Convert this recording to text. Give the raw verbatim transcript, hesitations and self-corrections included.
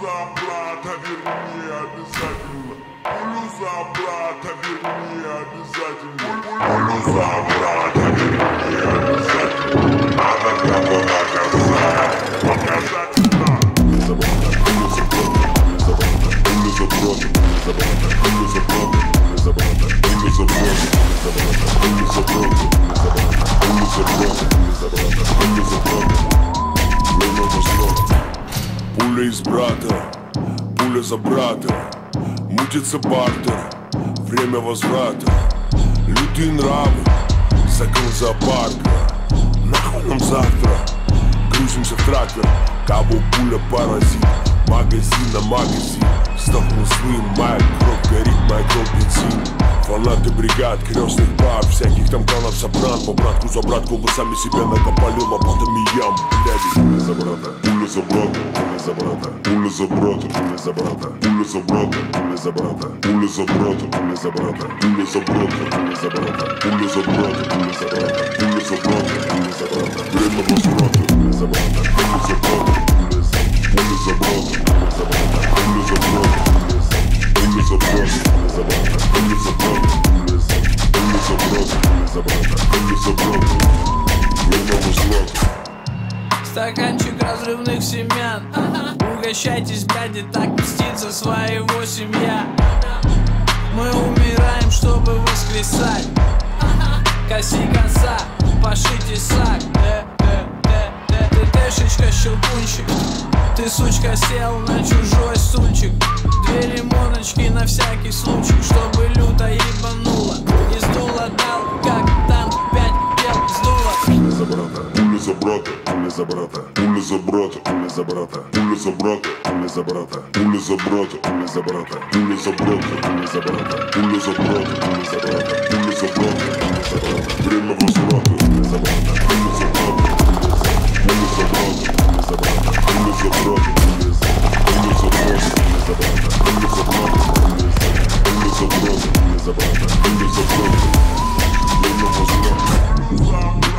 за брата, верни обязательно. Пулю за брата, верни обязательно. Пулю за брата, верни обязательно. Надо кого наказать, показательно. Пулю за брата, пулю за брата, пулю за брата, пулю за брата, пулю за брата, пулю за брата, пулю за брата, пулю за брата, пулю за брата. Время возврата. Пуля из брата, пуля за брата. Мутится бартер, время возврата. Лютые нравы, закрыл зоопарка. Нахуй нам завтра, грузимся в трактор. Кабу пуля паразит, магазин на магазин. Столкнул свин, моя кровь горит, моя кровь бензин. Фанаты бригад, крестных баб, всяких там кланов собран. По братку за братку вы сами себя накопали лопатами ям, бляди. Пуля за брата, пуля за брата, пуля за брата, пуля за брата, пуля за брата, пуля за брата, пуля за брата, пуля за брата, пуля за брата, пуля за брата, пуля за брата, пуля за брата, пуля за брата, пуля за брата, пуля за брата. Время возврата, пуля за брата, пуля за брата, пуля за пуля за брата, пуля за брата, пуля за брата, пуля за брата, пуля за брата, пуля за брата, пуля за пуля за брата, пуля за брата, пуля за брата. Время возврата. Стаканчик разрывных семян. Угощайтесь, бляди, так мстится своего семья. Мы умираем, чтобы воскресать. Коси коса, пошите сак. Ты тэшечка, щелкунчик. Ты, сучка, сел на чужой стульчик. Две лимоночки на всякий случай, чтобы люто ебануло. И сдуло дал, как там пять бел сдуло. Пуля за брата, пуля за брата, пуля за брата, пуля за брата, пуля за брата, пуля за брата, пуля за брата, пуля за брата, пуля за брата, пуля за брата, пуля за брата, пуля за брата, пуля за брата, пуля за брата, пуля за брата. Время возврата, пуля за брата, пуля за брата, пуля за брата, пуля за брата, пуля за брата, пуля за пуля за брата, пуля за брата, пуля за брата, пуля за брата, пуля за брата, пуля за брата. Время возврата.